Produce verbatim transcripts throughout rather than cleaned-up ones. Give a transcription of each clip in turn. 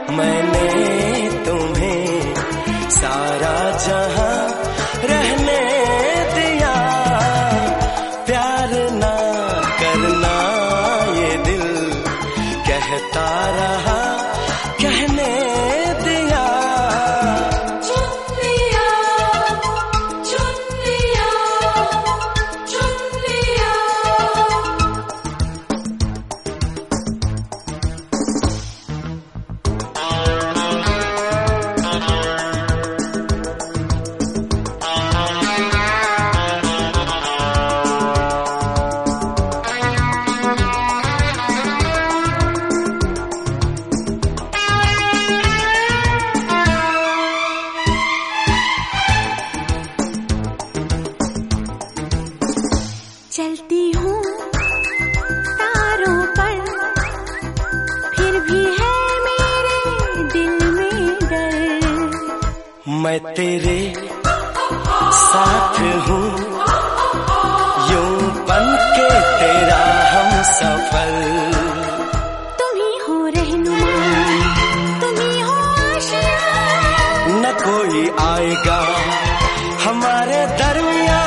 मैंने तुम्हें सारा जहां रहने दिया। प्यार ना करना ये दिल कहता रहा, कहने दिया। चुन लिया, चुन लिया, चुन लिया। चलती हूँ तारों पर, फिर भी है मेरे दिल में डर। मैं तेरे साथ हूँ, यूं बन के तेरा हम सफर। तुम ही हो रहनुमा, तुम ही हो आशिया। न कोई आएगा हमारे दरमियां।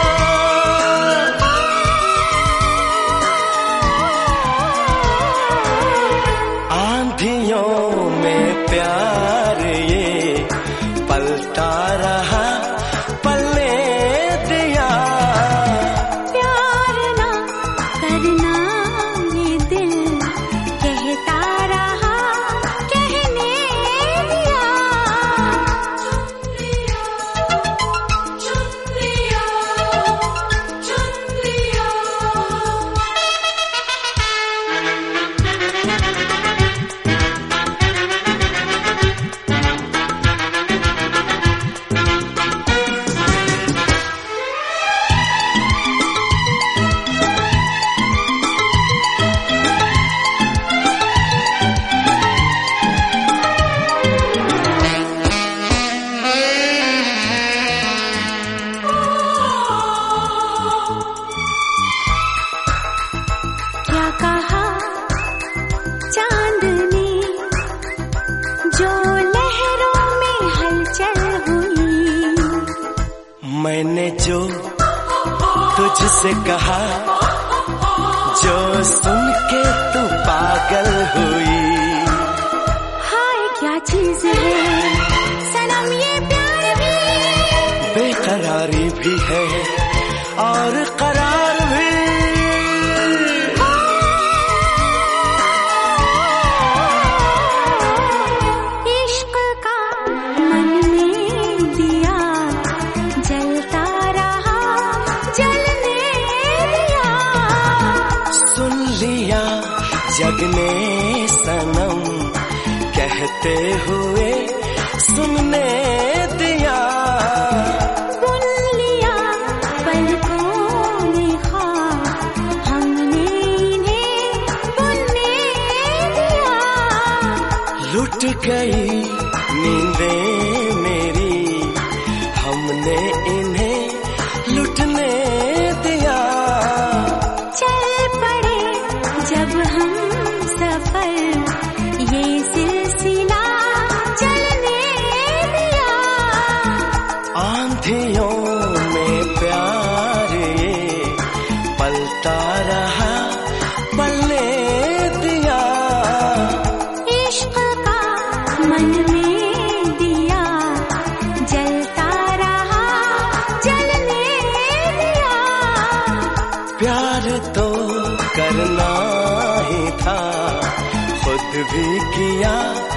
आंधियों में प्यार ये पलता रहा, पलने दिया। प्यार ना करना ये दिल कहता रहा, कहने दिया। चुन लिया, चुन लिया, चुन लिया। क्या कहा चांदनी, जो लहरों में हलचल हुई। मैंने जो तुझसे कहा, जो सुन के तू पागल हुई। हाय क्या चीज है सनम ये प्यार भी, बेकरारी भी है और करार भी। इश्क का मन में दिया जलता रहा, जलने दिया। सुन लिया जग ने सनम कहते हुए, सुनने दिया। बुन लिया पलकों में ख्वाब, हमने इन्हें बुनने दिया। लुट गई नींदें मेरी, हमने इन्हें लुटने दिया। चल पड़े जब हम सफर, ये सिलसिला चलने दिया। आंधियों में प्यार ये पलता रहा, पलने दिया। इश्क का मन में दिया जलता रहा, जलने दिया। प्यार तो करना ही था, खुद भी किया